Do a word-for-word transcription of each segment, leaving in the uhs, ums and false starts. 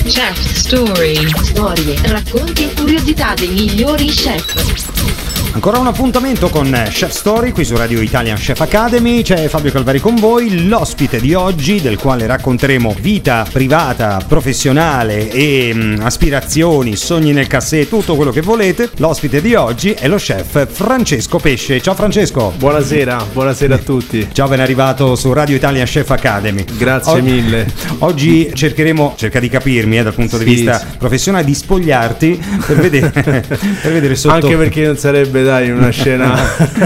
Chef Story. Storie, racconti e curiosità dei migliori chef. Ancora un appuntamento con Chef Story qui su Radio Italian Chef Academy. C'è Fabio Calvari con voi, l'ospite di oggi, del quale racconteremo vita privata, professionale e mh, aspirazioni, sogni nel cassetto, tutto quello che volete. L'ospite di oggi è lo chef Francesco Pesce. Ciao Francesco. Buonasera, buonasera a tutti. Ciao, ben arrivato su Radio Italian Chef Academy. Grazie o- mille. Oggi cercheremo, cerca di capirmi eh, dal punto sì, di vista sì. professionale, di spogliarti per vedere, per vedere sotto. Anche perché non sarebbe, dai, una scena.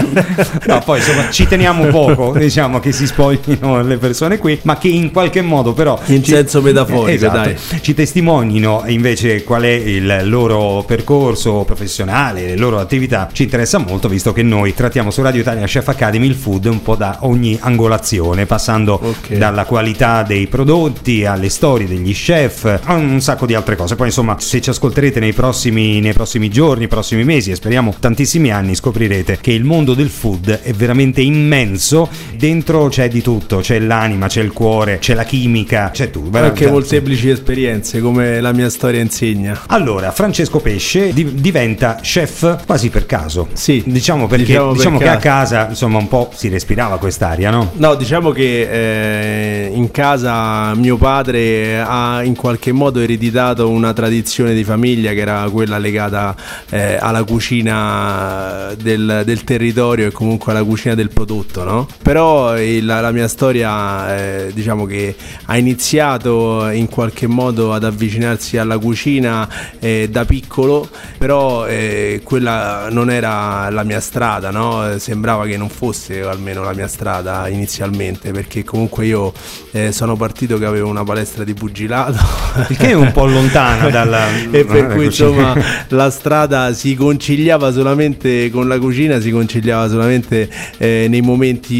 No, poi insomma ci teniamo poco, diciamo, che si spoglino le persone qui, ma che in qualche modo però in ci... senso metaforico, esatto, dai, ci testimonino invece qual è il loro percorso professionale, le loro attività. Ci interessa molto, visto che noi trattiamo su Radio Italia Chef Academy il food un po' da ogni angolazione, passando okay. dalla qualità dei prodotti alle storie degli chef, a un sacco di altre cose. Poi insomma, se ci ascolterete nei prossimi nei prossimi giorni, nei prossimi mesi e speriamo tantissimi anni, scoprirete che il mondo del food è veramente immenso. Dentro c'è di tutto, c'è l'anima, c'è il cuore, c'è la chimica, c'è tutto. Anche molteplici esperienze, come la mia storia insegna. Allora, Francesco Pesce di- diventa chef quasi per caso. Sì, diciamo perché diciamo, diciamo per che caso. a casa insomma un po' si respirava quest'aria, no? No, diciamo che eh, in casa mio padre ha in qualche modo ereditato una tradizione di famiglia che era quella legata eh, alla cucina del, del territorio e comunque alla cucina del prodotto, no? Però il, la mia storia eh, diciamo che ha iniziato in qualche modo ad avvicinarsi alla cucina eh, da piccolo, però eh, quella non era la mia strada, no? Sembrava che non fosse almeno la mia strada inizialmente, perché comunque io eh, sono partito che avevo una palestra di pugilato, il che è un po' lontana dalla e per cui insomma la strada si conciliava solamente con la cucina, si conciliava solamente eh, nei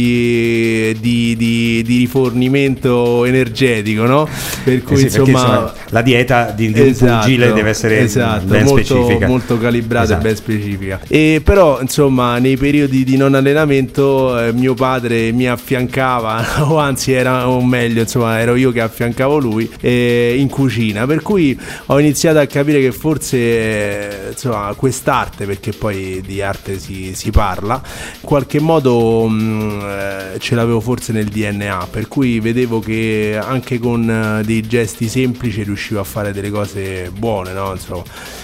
momenti di, di, di rifornimento energetico, no? Per cui eh sì, insomma, insomma la dieta di, di esatto, un pugile deve essere esatto, ben molto, specifica, molto calibrata, esatto. E ben specifica. E però insomma nei periodi di non allenamento eh, mio padre mi affiancava o anzi era o meglio insomma ero io che affiancavo lui eh, in cucina, per cui ho iniziato a capire che forse eh, insomma quest'arte, perché poi di arte si, si parla, in qualche modo mh, eh, ce l'avevo forse nel D N A, per cui vedevo che anche con eh, dei gesti semplici riuscivo a fare delle cose buone, no? Insomma.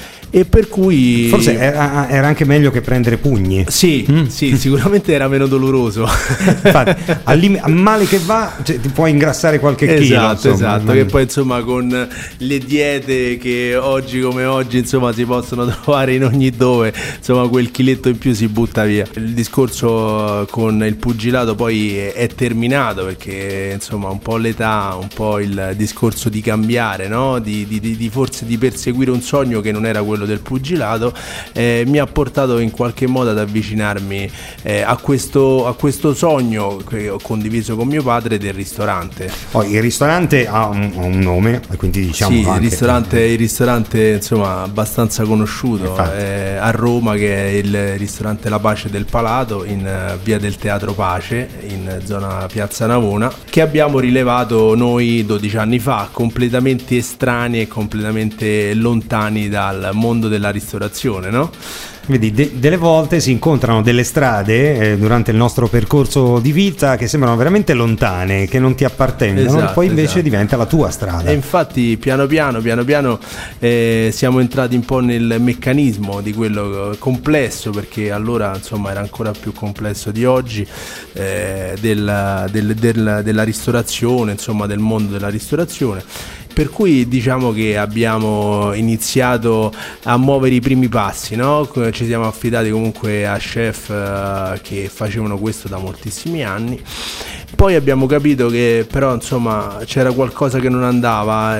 E per cui forse era, era anche meglio che prendere pugni. Sì, mm. sì, sicuramente era meno doloroso. Infatti, a, lim- a male che va, cioè, ti puoi ingrassare qualche esatto, chilo. Insomma. Esatto, che poi insomma con le diete che oggi come oggi insomma si possono trovare in ogni dove, insomma quel chiletto in più si butta via. Il discorso con il pugilato poi è terminato, perché insomma un po' l'età, un po' il discorso di cambiare, no? Di, di, di forse di perseguire un sogno che non era quello del pugilato, eh, mi ha portato in qualche modo ad avvicinarmi eh, a questo a questo sogno che ho condiviso con mio padre del ristorante. Poi il ristorante ha un, un nome, quindi diciamo sì, anche... il ristorante il ristorante insomma abbastanza conosciuto eh, a Roma, che è il ristorante La Pace del Palato, in uh, via del Teatro Pace, in zona Piazza Navona, che abbiamo rilevato noi dodici anni fa, completamente estranei e completamente lontani dal mondo della ristorazione, no? Vedi, de- delle volte si incontrano delle strade eh, durante il nostro percorso di vita che sembrano veramente lontane, che non ti appartengono, esatto, poi invece esatto. diventa la tua strada. E infatti piano piano, piano piano eh, siamo entrati un po' nel meccanismo di quello complesso, perché allora insomma era ancora più complesso di oggi, eh, del, del, del, della ristorazione, insomma del mondo della ristorazione. Per cui diciamo che abbiamo iniziato a muovere i primi passi, no? Ci siamo affidati comunque a chef uh, che facevano questo da moltissimi anni. Poi abbiamo capito che però insomma c'era qualcosa che non andava,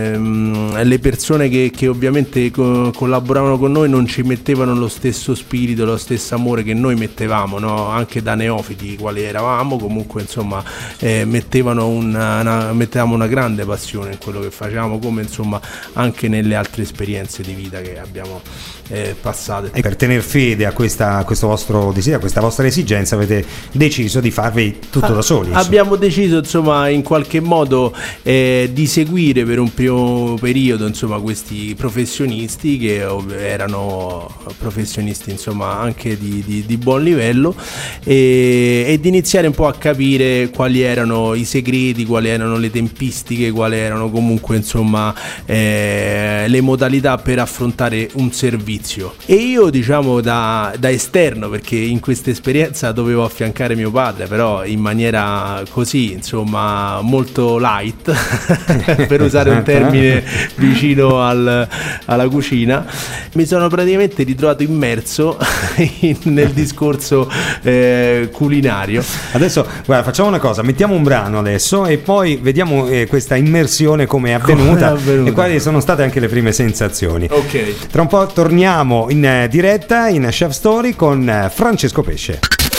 ehm, le persone che, che ovviamente co- collaboravano con noi non ci mettevano lo stesso spirito, lo stesso amore che noi mettevamo, no? Anche da neofiti quali eravamo, comunque insomma eh, mettevano una, una, mettevamo una grande passione in quello che facevamo, come insomma anche nelle altre esperienze di vita che abbiamo eh, passate. E per tener fede a, questa, a questo vostro desiderio, a questa vostra esigenza, avete deciso di farvi tutto ah, da soli. soli. Abbiamo deciso insomma in qualche modo eh, di seguire per un primo periodo insomma questi professionisti che erano professionisti insomma anche di, di, di buon livello e, e di iniziare un po' a capire quali erano i segreti, quali erano le tempistiche, quali erano comunque insomma eh, le modalità per affrontare un servizio. E io diciamo da, da esterno, perché in questa esperienza dovevo affiancare mio padre, però in maniera così insomma molto light per usare un termine vicino al, alla cucina, mi sono praticamente ritrovato immerso in, nel discorso eh, culinario. Adesso guarda, facciamo una cosa, mettiamo un brano adesso e poi vediamo eh, questa immersione come è avvenuta, come è avvenuta e quali sono state anche le prime sensazioni. Ok, tra un po' torniamo in eh, diretta in Chef Story con eh, Francesco Pesce.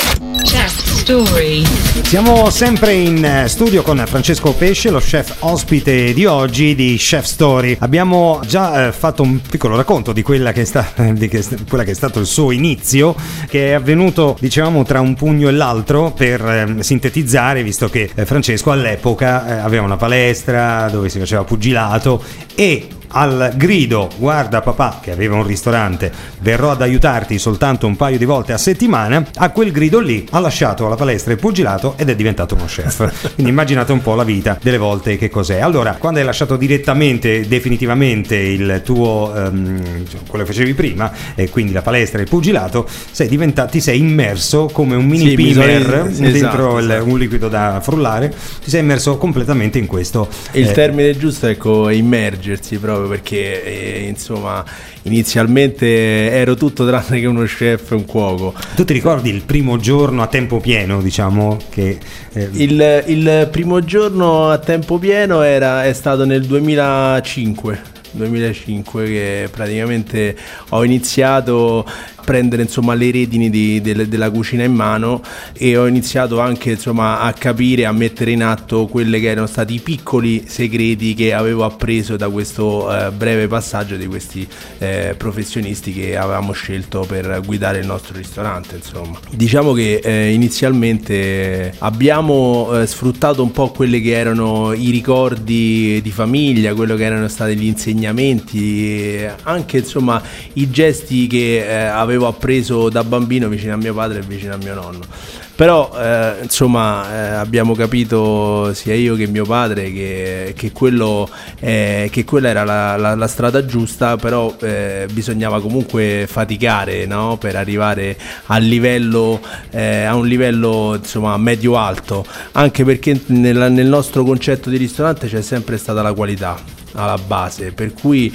Chef Story. Siamo sempre in studio con Francesco Pesce, lo chef ospite di oggi di Chef Story. Abbiamo già eh, fatto un piccolo racconto di quella che è sta, di che, quella che è stato il suo inizio, che è avvenuto dicevamo tra un pugno e l'altro, per eh, sintetizzare, visto che eh, Francesco all'epoca eh, aveva una palestra dove si faceva pugilato e al grido "guarda papà", che aveva un ristorante, "verrò ad aiutarti soltanto un paio di volte a settimana", a quel grido lì ha lasciato la palestra e il pugilato ed è diventato uno chef. Quindi immaginate un po' la vita delle volte che cos'è. Allora, quando hai lasciato direttamente, definitivamente il tuo um, quello che facevi prima, e quindi la palestra e il pugilato, sei diventato, ti sei immerso come un mini sì, pimer bisogna... dentro esatto, il, esatto. un liquido da frullare, ti sei immerso completamente in questo. Il eh, termine giusto ecco, è immergersi, proprio perché eh, insomma inizialmente ero tutto tranne che uno chef e un cuoco. Tu ti ricordi il primo giorno a tempo pieno, diciamo che eh... il, il primo giorno a tempo pieno era, è stato nel duemilacinque duemilacinque che praticamente ho iniziato a prendere insomma le redini di, de, della cucina in mano e ho iniziato anche insomma a capire, a mettere in atto quelli che erano stati i piccoli segreti che avevo appreso da questo eh, breve passaggio di questi eh, professionisti che avevamo scelto per guidare il nostro ristorante. Insomma, diciamo che eh, inizialmente abbiamo eh, sfruttato un po' quelli che erano i ricordi di famiglia, quello che erano stati gli insegnamenti, anche insomma i gesti che eh, avevo appreso da bambino vicino a mio padre e vicino a mio nonno. Però eh, insomma eh, abbiamo capito sia io che mio padre che, che, quello, eh, che quella era la, la, la strada giusta, però eh, bisognava comunque faticare, no? Per arrivare al livello, eh, a un livello insomma medio-alto, anche perché nel, nel nostro concetto di ristorante c'è sempre stata la qualità alla base, per cui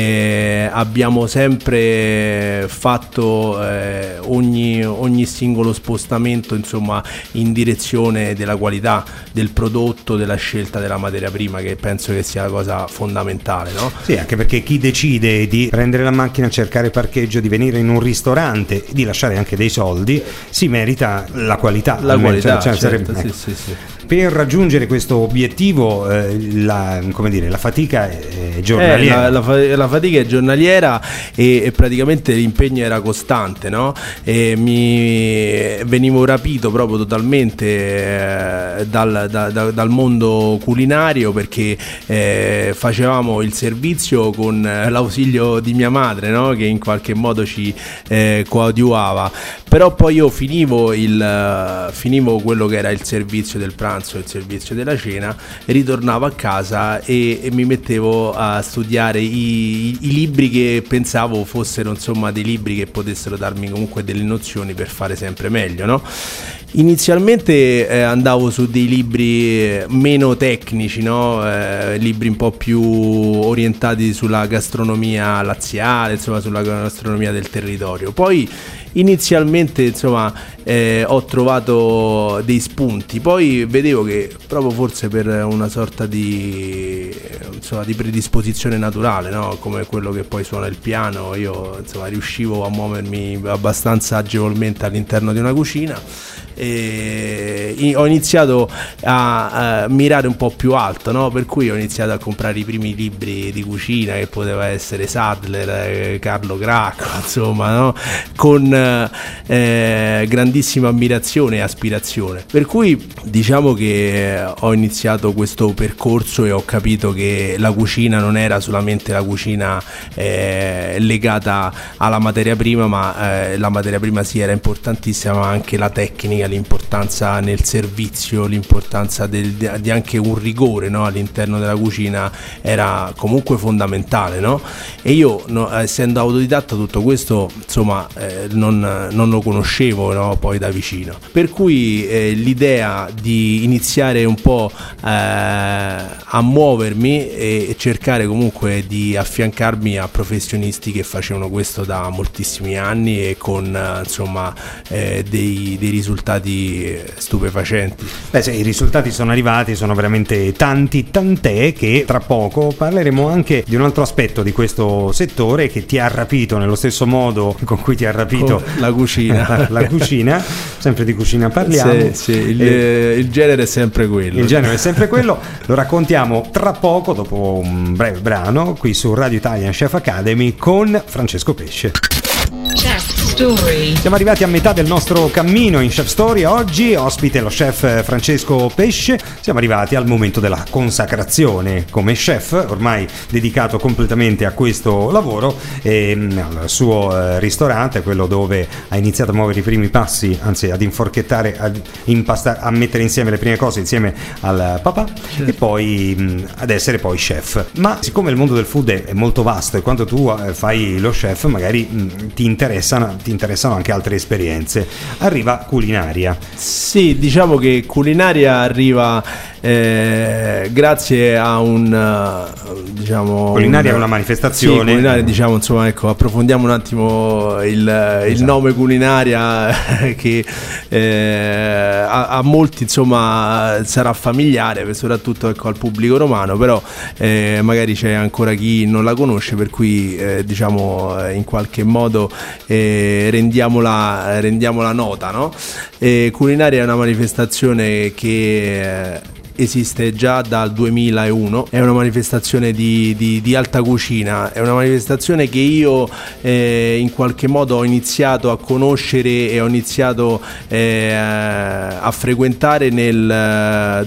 eh, abbiamo sempre fatto eh, ogni, ogni singolo spostamento insomma in direzione della qualità del prodotto, della scelta della materia prima, che penso che sia la cosa fondamentale, no? Sì, anche perché chi decide di prendere la macchina, cercare parcheggio, di venire in un ristorante, di lasciare anche dei soldi, si merita la qualità. La qualità, cioè, certo, sarebbe, sì, ecco. sì, sì. Per raggiungere questo obiettivo eh, la, come dire, la fatica è giornaliera. Eh, la, la, la fatica è giornaliera e, e praticamente l'impegno era costante, no? E mi venivo rapito proprio totalmente eh, dal, da, da, dal mondo culinario, perché eh, facevamo il servizio con l'ausilio di mia madre, no? Che in qualche modo ci eh, coadiuvava. Però poi io finivo, il, finivo quello che era il servizio del pranzo, il servizio della cena, ritornavo a casa e, e mi mettevo a studiare i, i, i libri che pensavo fossero insomma dei libri che potessero darmi comunque delle nozioni per fare sempre meglio, no? Inizialmente eh, andavo su dei libri meno tecnici, no? Eh, libri un po' più orientati sulla gastronomia laziale, insomma sulla gastronomia del territorio. Poi inizialmente insomma eh, ho trovato dei spunti, poi vedevo che proprio forse per una sorta di, insomma, di predisposizione naturale, no? Come quello che poi suona il piano, io insomma riuscivo a muovermi abbastanza agevolmente all'interno di una cucina e ho iniziato a, a mirare un po' più alto, no? Per cui ho iniziato a comprare i primi libri di cucina, che poteva essere Sadler, eh, Carlo Gracco, insomma, no? Con eh, grandissimi grandissima ammirazione e aspirazione. Per cui diciamo che ho iniziato questo percorso e ho capito che la cucina non era solamente la cucina eh, legata alla materia prima, ma eh, la materia prima sì era importantissima, ma anche la tecnica, l'importanza nel servizio, l'importanza del, di anche un rigore, no, all'interno della cucina era comunque fondamentale, no? E io, no, essendo autodidatta, tutto questo insomma eh, non, non lo conoscevo, no, poi da vicino, per cui eh, l'idea di iniziare un po' eh, a muovermi e cercare comunque di affiancarmi a professionisti che facevano questo da moltissimi anni e con eh, insomma eh, dei, dei risultati stupefacenti. Beh, sì, i risultati sono arrivati, sono veramente tanti, tant'è che tra poco parleremo anche di un altro aspetto di questo settore che ti ha rapito nello stesso modo con cui ti ha rapito con la cucina. la, la cucina, sempre di cucina parliamo. Sì, sì, il, e, il genere è sempre quello. Il genere è sempre quello, lo raccontiamo tra poco dopo un breve brano qui su Radio Italian Chef Academy con Francesco Pesce. Chef Story. Siamo arrivati a metà del nostro cammino in Chef Story. Oggi ospite lo chef Francesco Pesce. Siamo arrivati al momento della consacrazione come chef, ormai dedicato completamente a questo lavoro e al suo eh, ristorante, quello dove ha iniziato a muovere i primi passi, anzi ad inforchettare, ad impastare, a mettere insieme le prime cose insieme al papà, certo. E poi mh, ad essere poi chef. Ma siccome il mondo del food è, è molto vasto e quando tu eh, fai lo chef magari mh, ti interessano ti interessano anche altre esperienze, arriva culinaria. Sì, diciamo che culinaria arriva eh, grazie a un uh, diciamo culinaria un, è una manifestazione. Sì, culinaria, diciamo, insomma, ecco, approfondiamo un attimo il, esatto. il nome culinaria che eh, a, a molti insomma sarà familiare, soprattutto ecco al pubblico romano, però eh, magari c'è ancora chi non la conosce, per cui eh, diciamo in qualche modo eh, rendiamola rendiamola nota, no? E culinaria è una manifestazione che eh, esiste già dal duemilauno, è una manifestazione di, di, di alta cucina, è una manifestazione che io eh, in qualche modo ho iniziato a conoscere e ho iniziato eh, a frequentare nel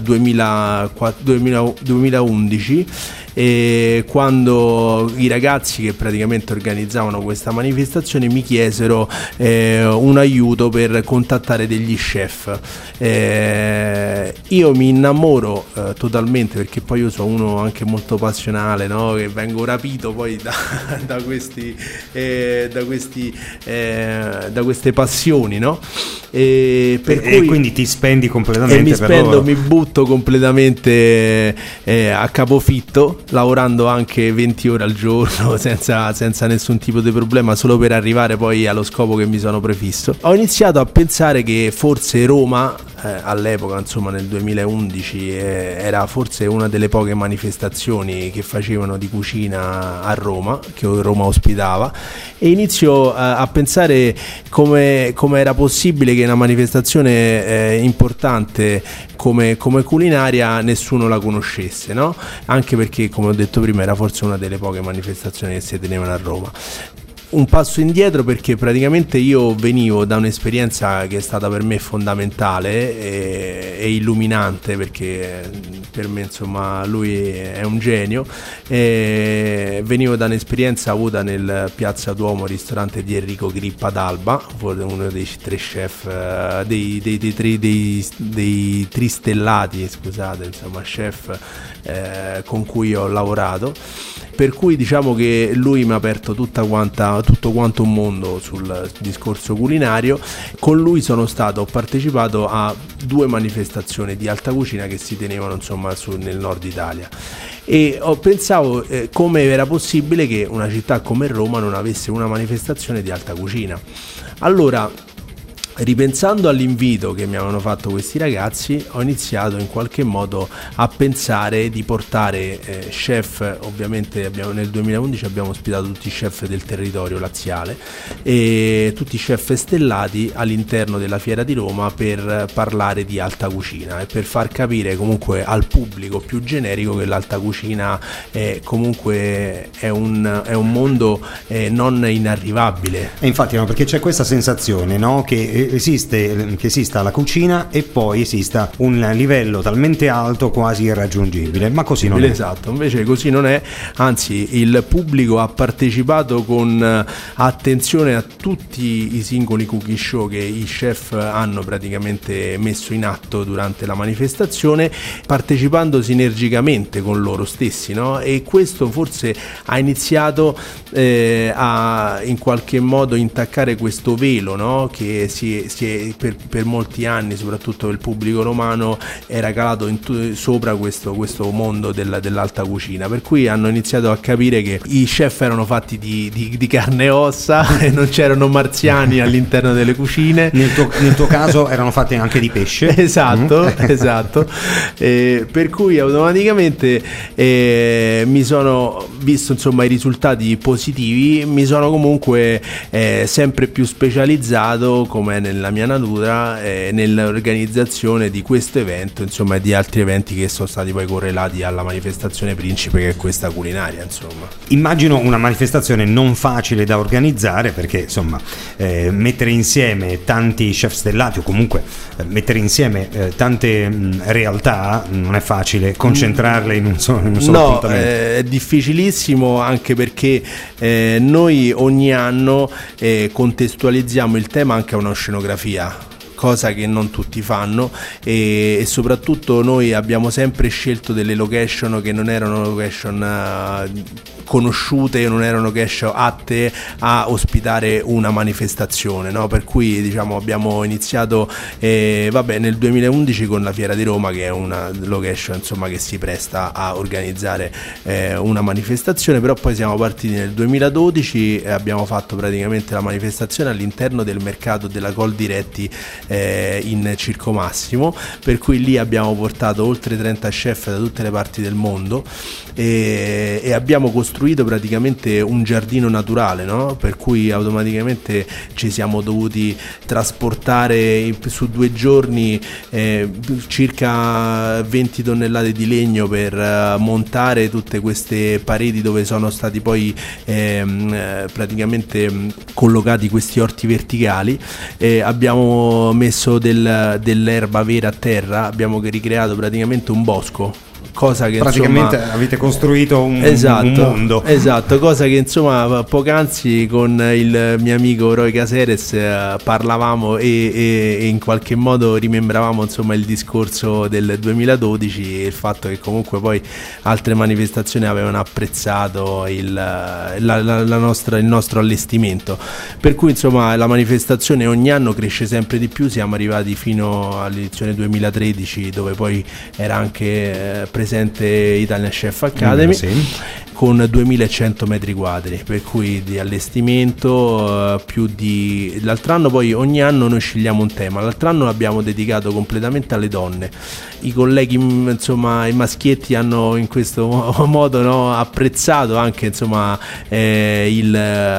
duemilaundici, e quando i ragazzi che praticamente organizzavano questa manifestazione mi chiesero eh, un aiuto per contattare degli chef. Eh, io mi innamoro eh, totalmente, perché poi io sono uno anche molto passionale, no? Che vengo rapito poi da, da questi eh, da questi eh, da queste passioni, no? E, per e, cui, e quindi ti spendi completamente e mi per spendo, loro. Mi butto completamente eh, a capofitto, lavorando anche venti ore al giorno senza, senza nessun tipo di problema, solo per arrivare poi allo scopo che mi sono prefisso. Ho iniziato a pensare che forse Roma eh, all'epoca, insomma nel duemilaundici, eh, era forse una delle poche manifestazioni che facevano di cucina a Roma, che Roma ospitava, e inizio a, a pensare come, come era possibile che una manifestazione eh, importante come, come culinaria nessuno la conoscesse, no? Anche perché, come ho detto prima, era forse una delle poche manifestazioni che si tenevano a Roma. Un passo indietro, perché praticamente io venivo da un'esperienza che è stata per me fondamentale e, e illuminante, perché per me insomma lui è un genio, e venivo da un'esperienza avuta nel Piazza Duomo, ristorante di Enrico Grippa ad Alba, uno dei tre chef, dei, dei, dei, dei, dei, dei tristellati, scusate, insomma chef eh, con cui ho lavorato. Per cui diciamo che lui mi ha aperto tutta quanta, tutto quanto un mondo sul discorso culinario. Con lui sono stato, ho partecipato a due manifestazioni di alta cucina che si tenevano insomma su, nel nord Italia, e ho pensavo eh, come era possibile che una città come Roma non avesse una manifestazione di alta cucina. Allora, ripensando all'invito che mi avevano fatto questi ragazzi, ho iniziato in qualche modo a pensare di portare eh, chef. Ovviamente abbiamo, nel duemilaundici abbiamo ospitato tutti i chef del territorio laziale e tutti i chef stellati all'interno della Fiera di Roma per parlare di alta cucina e per far capire comunque al pubblico più generico che l'alta cucina è comunque è un, è un mondo eh, non inarrivabile. E infatti no, perché c'è questa sensazione, no, che esiste, che esista la cucina e poi esista un livello talmente alto quasi irraggiungibile, ma così non è. Esatto, invece così non è, anzi il pubblico ha partecipato con attenzione a tutti i singoli cooking show che i chef hanno praticamente messo in atto durante la manifestazione, partecipando sinergicamente con loro stessi, no? E questo forse ha iniziato eh, a in qualche modo intaccare questo velo, no? Che si, si è, per, per molti anni, soprattutto il pubblico romano, era calato in tu, sopra questo, questo mondo del, dell'alta cucina, per cui hanno iniziato a capire che i chef erano fatti di, di, di carne e ossa e non c'erano marziani all'interno delle cucine. Nel tuo, nel tuo caso erano fatti anche di pesce. Esatto, mm. esatto. Eh, per cui automaticamente eh, mi sono visto insomma i risultati positivi, mi sono comunque eh, sempre più specializzato, come nella mia natura, eh, nell'organizzazione di questo evento, insomma, e di altri eventi che sono stati poi correlati alla manifestazione principe, che è questa culinaria, insomma. Immagino una manifestazione non facile da organizzare, perché insomma eh, mettere insieme tanti chef stellati o comunque eh, mettere insieme eh, tante mh, realtà non è facile, concentrarle in un solo, in un solo no, appuntamento. Eh, è difficilissimo, anche perché eh, noi ogni anno eh, contestualizziamo il tema anche a una scenografia, cosa che non tutti fanno, e, e soprattutto noi abbiamo sempre scelto delle location che non erano location uh, conosciute, non erano location atte a ospitare una manifestazione, no? Per cui diciamo abbiamo iniziato eh, vabbè, nel duemilaundici con la Fiera di Roma, che è una location insomma che si presta a organizzare eh, una manifestazione, però poi siamo partiti nel duemiladodici e abbiamo fatto praticamente la manifestazione all'interno del mercato della Coldiretti eh, in Circo Massimo, per cui lì abbiamo portato oltre trenta chef da tutte le parti del mondo e, e abbiamo costruito praticamente un giardino naturale, no? Per cui automaticamente ci siamo dovuti trasportare su due giorni eh, circa venti tonnellate di legno per uh, montare tutte queste pareti dove sono stati poi eh, praticamente collocati questi orti verticali. Eh, abbiamo messo del, dell'erba vera a terra, abbiamo ricreato praticamente un bosco, cosa che praticamente insomma, avete costruito un, esatto, un mondo. Esatto, cosa che insomma poc'anzi con il mio amico Roy Caceres eh, parlavamo e, e, e in qualche modo rimembravamo insomma il discorso del duemiladodici e il fatto che comunque poi altre manifestazioni avevano apprezzato il, la, la, la nostra, il nostro allestimento, per cui insomma la manifestazione ogni anno cresce sempre di più. Siamo arrivati fino all'edizione duemilatredici, dove poi era anche eh, presente Italian Chef Academy, sì, con duemilacento metri quadri, per cui di allestimento uh, più di... L'altro anno poi ogni anno noi scegliamo un tema, l'altro anno l'abbiamo dedicato completamente alle donne. I colleghi insomma i maschietti hanno in questo modo, no, apprezzato anche insomma eh, il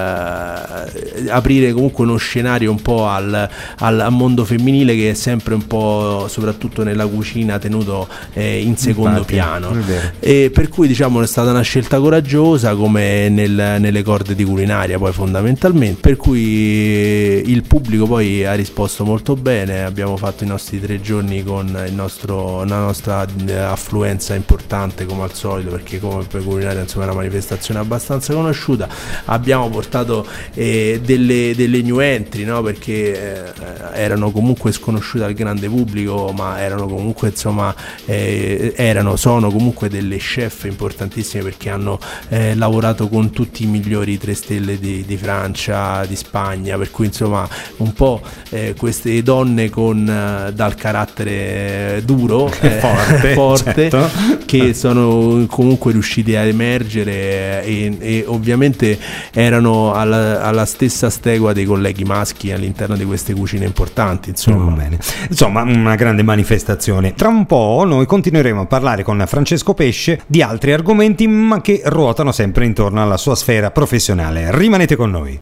eh, aprire comunque uno scenario un po' al, al mondo femminile, che è sempre un po', soprattutto nella cucina, tenuto eh, in secondo Infatti, piano, e per cui diciamo è stata una scelta coraggiosa, come nel, nelle corde di culinaria poi fondamentalmente, per cui il pubblico poi ha risposto molto bene. Abbiamo fatto i nostri tre giorni con il nostro la nostra affluenza importante come al solito, perché come per culinaria insomma è una manifestazione abbastanza conosciuta. Abbiamo portato eh, delle, delle new entry, no? Perché eh, erano comunque sconosciute al grande pubblico, ma erano comunque insomma eh, erano sono comunque delle chef importantissime, perché hanno eh, lavorato con tutti i migliori tre stelle di, di Francia, di Spagna, per cui insomma un po' eh, queste donne con eh, dal carattere duro, eh, forte, forte certo, che sono comunque riusciti a emergere e, e ovviamente erano alla, alla stessa stegua dei colleghi maschi all'interno di queste cucine importanti, insomma. Oh, bene. Insomma, una grande manifestazione. Tra un po' noi continueremo a parlare con Francesco Pesce di altri argomenti, ma che ruotano sempre intorno alla sua sfera professionale. Rimanete con noi.